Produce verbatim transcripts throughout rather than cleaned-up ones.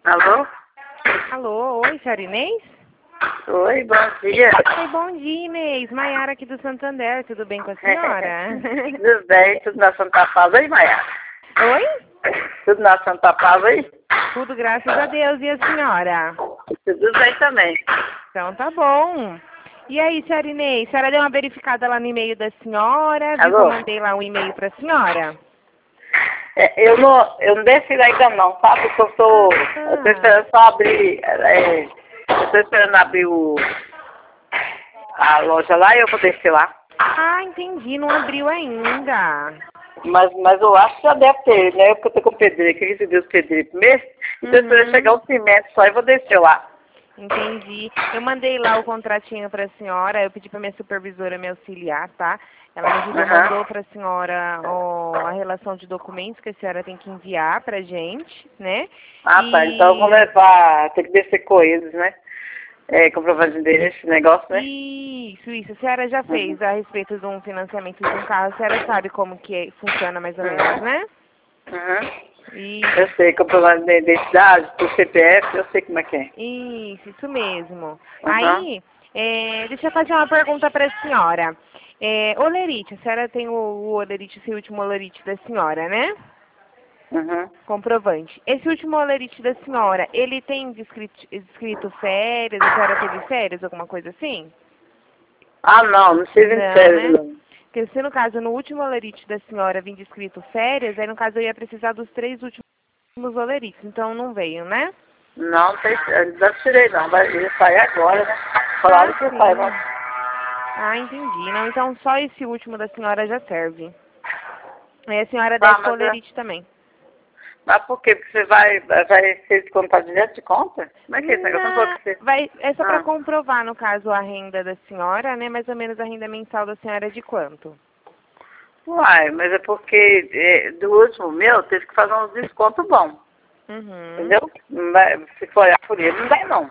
Alô? Alô, oi, senhora Inês? Oi, bom dia. Oi, bom dia, Inês. Maiara aqui do Santander, tudo bem com a senhora? Tudo bem? Tudo na Santa Paz aí, Maia? Oi? Tudo na Santa Paz aí? Tudo graças a Deus, e a senhora? Tudo bem também. Então tá bom. E aí, senhora Inês, a senhora deu uma verificada lá no e-mail da senhora? Viu que Alô? eu mandei lá um e-mail pra senhora? É, eu não, eu não desci lá ainda não, sabe? Porque eu tô, eu tô Ah, esperando só abrir, é, eu tô esperando abrir o, a loja lá e eu vou descer lá. ah, entendi, não abriu ainda. Mas, mas eu acho que já deve ter, né? Porque eu tô com pedreiro, que recebi os pedreiros primeiro. Então eu esperando chegar Uhum. o cimento só e vou descer lá. Entendi. Eu mandei lá o contratinho para a senhora, eu pedi para minha supervisora me auxiliar, tá? Ela me ajudou, Aham. mandou para a senhora ó, a relação de documentos que a senhora tem que enviar pra gente, né? Ah, tá. Então eu vou E levar, tem que descer com eles, né? É, comprovante de endereço, esse negócio, né? isso, isso. A senhora já Uhum. fez a respeito de um financiamento de um carro, a senhora sabe como que é- funciona mais ou menos, Uhum. né? Uhum. Eu Isso, sei, comprovante de identidade, do C P F, eu sei como é que é. isso, isso mesmo. Uhum. Aí, é, deixa eu fazer uma pergunta para a senhora. É, olerite, a senhora tem o, o olerite, esse último olerite da senhora, né? Uhum. Comprovante. Esse último olerite da senhora, ele tem descrito, descrito férias, a senhora teve férias, alguma coisa assim? Ah, não, não sei vinte e Não, sete, né? não. Porque se no caso, no último olerite da senhora vir descrito férias, aí no caso eu ia precisar dos três últimos olerites, então não veio, né? Não, não tem, eu não tirei não, vai ele sai agora, né? Ah, Falaram que sai, mas... sim. Ah, entendi. Não, então só esse último da senhora já serve. Aí a senhora Ah, desce com o mas, é- olerite também. mas por quê? Porque você vai, vai vai ser descontado direto de conta? Como é que é esse negócio? Não falou Não, que você... vai, é só para Ah. comprovar, no caso, a renda da senhora, né? Mais ou menos a renda mensal da senhora é de quanto? Uai, mas é porque é, do último meu teve que fazer uns descontos bons, Uhum. entendeu? Não vai- Se for olhar por ele, não dá não.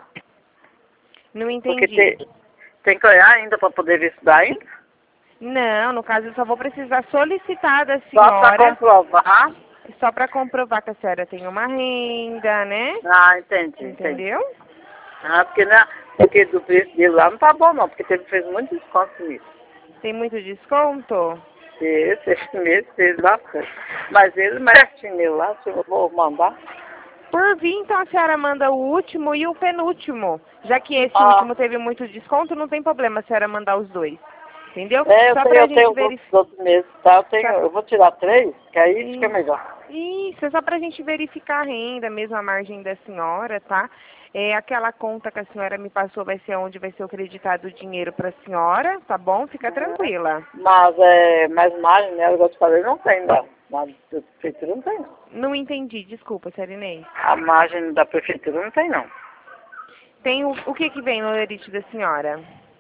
Não Porque entendi. te, tem que olhar ainda para poder ver se dá ainda. Não, no caso eu só vou precisar solicitar da Só para senhora, comprovar. só para comprovar que a senhora tem uma renda, né? Ah, entendi, entendi. Entendeu? Ah, porque, não, porque do preço dele lá não tá bom não, porque ele fez muito desconto nisso. Tem muito desconto? Esse, esse mês fez bastante. Mas ele merece nele lá, se eu vou mandar. Por vir, então a senhora manda o último e o penúltimo. Já que esse Ah, último teve muito desconto, não tem problema a senhora mandar os dois. Entendeu? é, eu Só tenho, pra eu tenho gente os outros, verificar. outros meses, tá? Eu tenho, eu vou tirar três, que aí fica melhor. Isso, é só pra gente verificar a renda, mesmo a margem da senhora, tá? É, aquela conta que a senhora me passou vai ser onde vai ser acreditado o dinheiro pra senhora, tá bom? Fica tranquila. Mas, é, mas margem, né, eu te falei, não tem, não. Na prefeitura não tem, não. Não entendi, desculpa, Sarinei. A margem da prefeitura não tem, não. Tem o, o que que vem no lerite da senhora?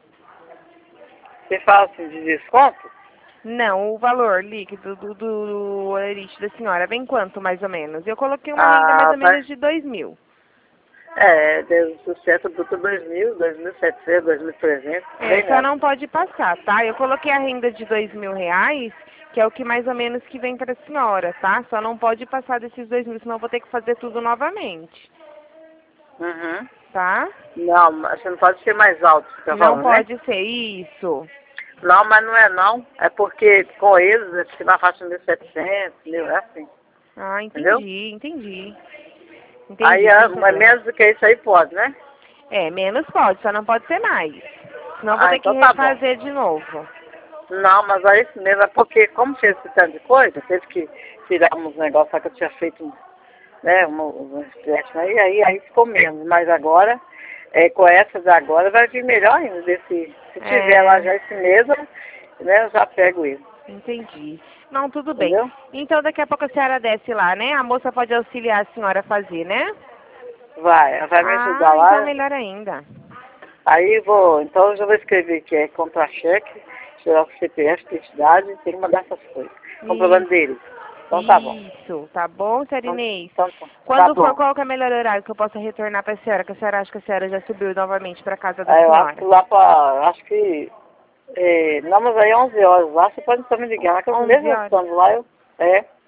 Você fala assim de desconto? Não, o valor líquido do, do, do lerite da senhora vem quanto, mais ou menos? Eu coloquei uma renda mais Ah, ou vai. menos de dois mil. É, Deus do certo, bruto dois mil, dois mil e setecentos, dois mil e trezentos, É, bem só nada. não pode passar, tá? Eu coloquei a renda de dois mil reais, que é o que mais ou menos que vem para a senhora, tá? Só não pode passar desses dois mil, senão eu vou ter que fazer tudo novamente, Uhum. tá? Não, mas você não pode ser mais alto, você tá Não falando, né? pode ser isso. Não, mas não é não. É porque com eles, é porque na faixa de mil e setecentos, mil, é assim, Ah, entendeu? entendi, entendi. Aí, Entendi, é, sem mas problema. menos do que isso aí pode, né? É, menos pode, só não pode ser mais. Senão eu vou Ah, ter que então tá bom. refazer de novo. Não, mas é isso mesmo, é porque como fez esse tanto de coisa, teve que tirar uns negócios lá que eu tinha feito, né, um, um empréstimo aí, aí, aí ficou menos. Mas agora, é, com essas agora vai vir melhor ainda desse, se tiver lá É, já esse mês, né, eu já pego ele, entendi. Não, tudo bem. entendeu? Então daqui a pouco a senhora desce lá, né? A moça pode auxiliar a senhora a fazer, né? Vai, ela vai me ajudar Ah, então lá, melhor ainda. aí vou, então eu já vou escrever que é contra-cheque, tirar o C P F, identidade, tem que mandar essas coisas, comprovando Isso, dele. Então tá bom. isso, tá bom, senhora Então, Inês? então tá tá Quando for, bom. qual que é o melhor horário que eu possa retornar para a senhora? Que a senhora acha que a senhora já subiu novamente para casa da Aí eu acho que senhora? lá pra, acho que, é, não, mas aí onze horas lá, você pode estar me ligando, lá que eu onze mesmo horas? estando lá, eu, é,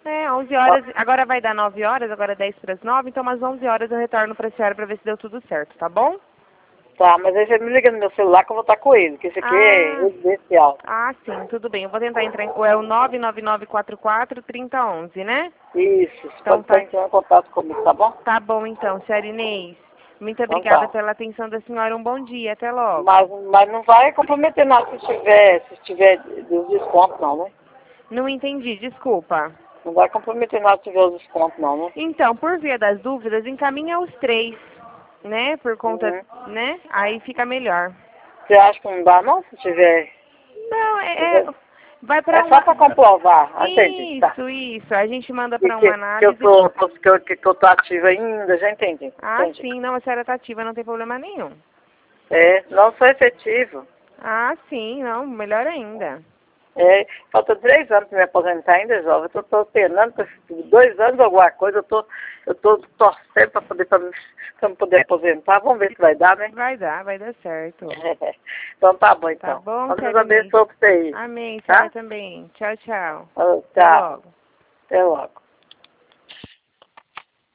É, onze horas, agora vai dar nove horas, agora é dez para as nove, então às onze horas eu retorno para a senhora para ver se deu tudo certo, tá bom? Tá, mas aí você me liga no meu celular que eu vou estar com ele, que esse aqui Ah. é residencial. Ah, sim, tudo bem. Eu vou tentar entrar em... É o nove nove nove quatro quatro, três zero um um, né? Isso, você Então pode tá. estar entrando em contato comigo, tá bom? Tá bom, então, senhora Inês. Muito Então obrigada tá. pela atenção da senhora. Um bom dia. Até logo. Mas, mas não vai comprometer nada se tiver, se tiver os descontos não, né? Não entendi, desculpa. Não vai comprometer nada se tiver os descontos não, né? Então, por via das dúvidas, encaminha os três, né? Por conta, Uhum. né? Aí fica melhor. Você acha que não dá não, se tiver? Não, é... é vai É para só uma... para comprovar, ah, entendi, tá. Isso, isso. A gente manda E para que, uma que, eu análise. tô, tô- que, eu, que eu tô ativa ainda, já entendi, Ah, entendi. sim. Não, a senhora tá ativa, não tem problema nenhum. É, não sou efetivo. Ah, sim. Não, melhor ainda. É, falta três anos para me aposentar ainda, jovem. Eu tô, tô penando por dois anos alguma coisa, eu tô, eu tô torcendo para poder, pra, me- pra me poder aposentar. Vamos ver se vai dar, né? Vai dar, vai dar certo. Então tá bom, Tá então. bom, Deus senhora Inês? abençoe pra você aí, Amém, senhora tá? também. Tchau, tchau. Ah, Até tchau. logo. Até logo.